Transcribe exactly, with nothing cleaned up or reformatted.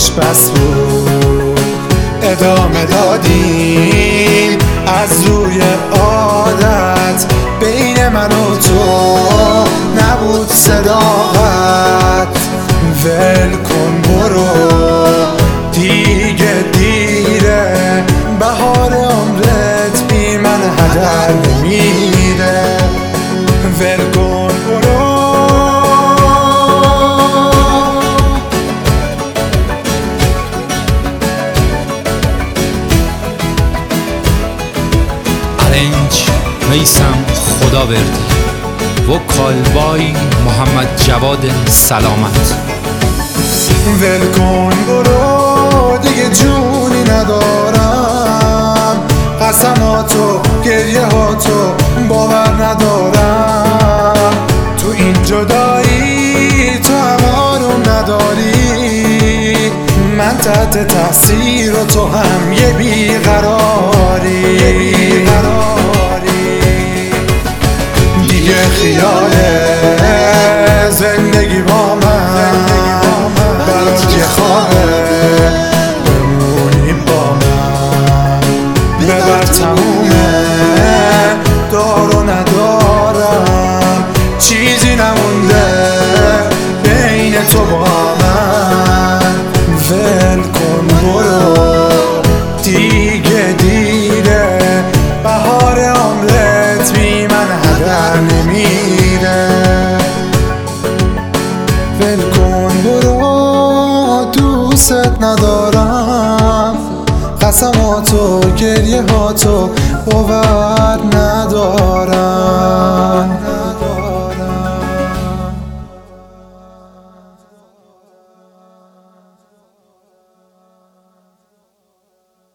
چشم بس بود ادامه دادیم از روی عادت، بین من و تو نبود صداقت. ول کن برو دیگه دیره، بهار عمرت بی من هدر نمیره. ول کن برو. ارنج میسم خداوردی، وکالبای محمد جواد سلامت. ول کن برو دیگه جونی ندارم، قسماتو گریه هاتو باور ندارم. تو این جدایی تو همارو نداری، من تحت تاثیر و تو هم یه بیقراری. دیگه خیاله زندگی با من برات یه خواهه بمونی با من. ببر تمومه دارو ندارم، چیزی نمونده بین تو با من. ول کن برو دیگه دیره، بهار عمرت بی من هدر نمیره. ول کن برو دوست ندارم، قسماتو گریه هاتو باور ندارم.